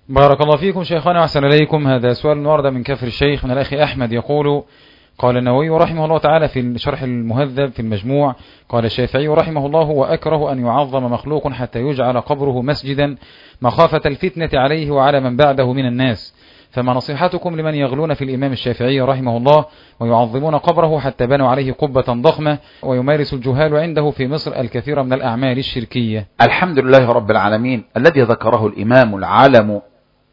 بارك الله فيكم شيخنا وأحسن إليكم. هذا سؤال ورد من كفر الشيخ من الأخ أحمد يقول: قال النووي رحمه الله تعالى في شرح المهذب في المجموع: قال الشافعي رحمه الله: وأكره أن يعظم مخلوق حتى يجعل قبره مسجدا مخافة الفتنة عليه وعلى من بعده من الناس، فما نصيحتكم لمن يغلون في الإمام الشافعي رحمه الله ويعظمون قبره حتى بنوا عليه قبة ضخمة ويمارس الجهال عنده في مصر الكثير من الأعمال الشركية؟ الحمد لله رب العالمين الذي ذكره الإمام العالم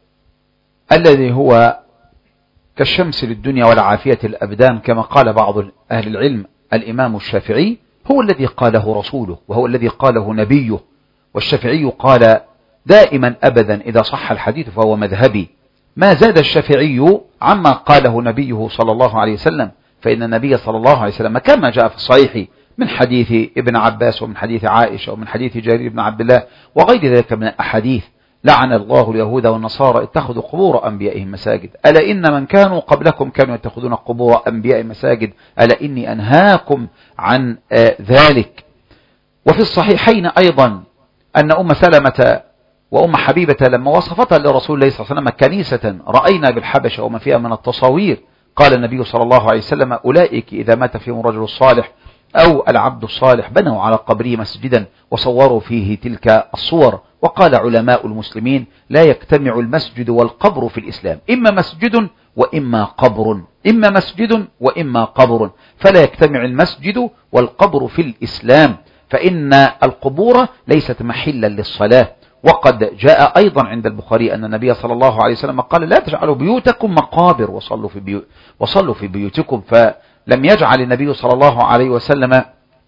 الذي هو كالشمس للدنيا والعافية الأبدان، كما قال بعض أهل العلم: الإمام الشافعي هو الذي قاله رسوله وهو الذي قاله نبيه، والشافعي قال دائما أبدا إذا صح الحديث فهو مذهبي. ما زاد الشافعي عما قاله نبيه صلى الله عليه وسلم، فإن النبي صلى الله عليه وسلم كما جاء في الصحيح من حديث ابن عباس ومن حديث عائشة ومن حديث جرير بن عبد الله وغير ذلك من الأحاديث: لعن الله اليهود والنصارى اتخذوا قبور أنبيائهم مساجد، ألا إن من كانوا قبلكم كانوا يتخذون قبور أنبيائهم مساجد، ألا إني أنهاكم عن ذلك. وفي الصحيحين أيضا أن أم سلمة وأم حبيبة لما وصفتا لرسول الله صلى الله عليه وسلم كنيسة رأينا بالحبشة وما فيها من التصاوير، قال النبي صلى الله عليه وسلم: أولئك إذا مات فيهم الرجل الصالح أو العبد الصالح بنوا على قبره مسجدا وصوروا فيه تلك الصور. وقال علماء المسلمين: لا يجتمع المسجد والقبر في الإسلام، إما مسجد وإما قبر، إما مسجد وإما قبر، فلا يجتمع المسجد والقبر في الإسلام، فإن القبور ليست محلا للصلاة. وقد جاء أيضا عند البخاري أن النبي صلى الله عليه وسلم قال: لا تجعلوا بيوتكم مقابر وصلوا في بيوتكم، فلم يجعل النبي صلى الله عليه وسلم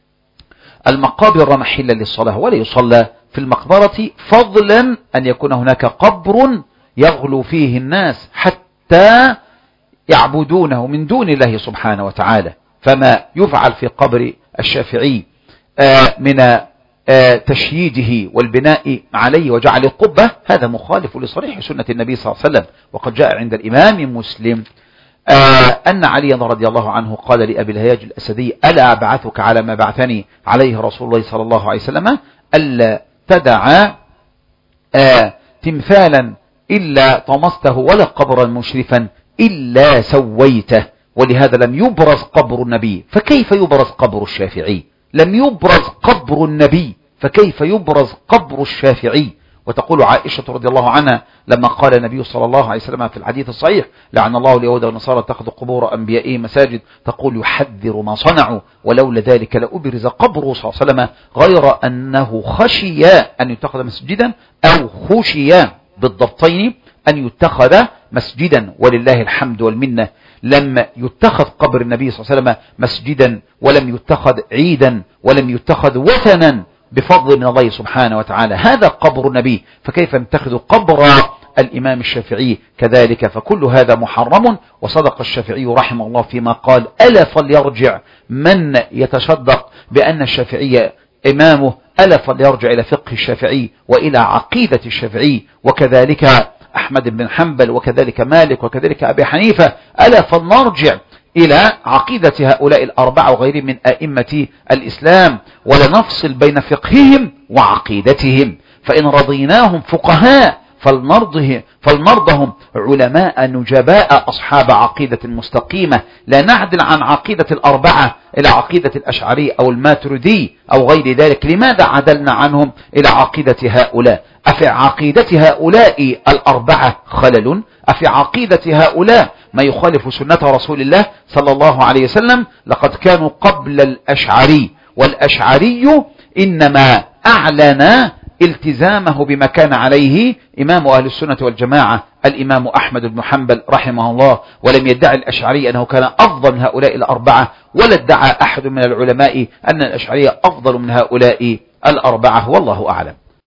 المقابر محلا للصلاة، ولا يصلى في المقبرة، فضلا أن يكون هناك قبر يغلو فيه الناس حتى يعبدونه من دون الله سبحانه وتعالى. فما يفعل في قبر الشافعي من تشييده والبناء عليه وجعل القبة هذا مخالف لصريح سنة النبي صلى الله عليه وسلم. وقد جاء عند الإمام مسلم أن علي رضي الله عنه قال لأبي الهياج الأسدي: ألا أبعثك على ما بعثني عليه رسول الله صلى الله عليه وسلم، ألا تدع تمثالا إلا طمسته ولا قبرا مشرفا إلا سويته. ولهذا لم يبرز قبر النبي، فكيف يبرز قبر الشافعي؟ لم يبرز قبر النبي، فكيف يبرز قبر الشافعي؟ وتقول عائشة رضي الله عنها لما قال النبي صلى الله عليه وسلم في الحديث الصحيح: لعن الله اليهود والنصارى اتخذوا قبور أنبيائهم مساجد، تقول: يحذر ما صنعوا، ولولا ذلك لأبرز قبره صلى الله عليه وسلم، غير أنه خشي أن يتخذ مسجدا، أو خشي بالضبطين أن يتخذ مسجدا. ولله الحمد والمنة، لم يتخذ قبر النبي صلى الله عليه وسلم مسجدا، ولم يتخذ عيدا، ولم يتخذ وثنا بفضل من الله سبحانه وتعالى. هذا قبر النبي، فكيف نتخذ قبر الإمام الشافعي كذلك؟ فكل هذا محرم. وصدق الشافعي رحمه الله فيما قال: ألا فليرجع من يتشدق بأن الشافعي إمامه، ألا فليرجع إلى فقه الشافعي وإلى عقيدة الشافعي، وكذلك أحمد بن حنبل، وكذلك مالك، وكذلك أبي حنيفة. ألا فلنرجع إلى عقيدة هؤلاء الأربعة وغيرهم من أئمة الإسلام، ولنفصل بين فقههم وعقيدتهم، فإن رضيناهم فقهاء فلنرضهم علماء نجباء أصحاب عقيدة مستقيمة، لا نعدل عن عقيدة الأربعة إلى عقيدة الأشعري أو الماتريدي أو غير ذلك. لماذا عدلنا عنهم إلى عقيدة هؤلاء؟ أفي عقيدة هؤلاء الأربعة خلل؟ أفي عقيدة هؤلاء ما يخالف سنة رسول الله صلى الله عليه وسلم؟ لقد كانوا قبل الأشعري، والأشعري إنما أعلن التزامه بما كان عليه إمام أهل السنة والجماعة الإمام أحمد بن حنبل رحمه الله، ولم يدعي الأشعري أنه كان أفضل من هؤلاء الأربعة، ولا ادعى أحد من العلماء أن الأشعري أفضل من هؤلاء الأربعة، والله أعلم.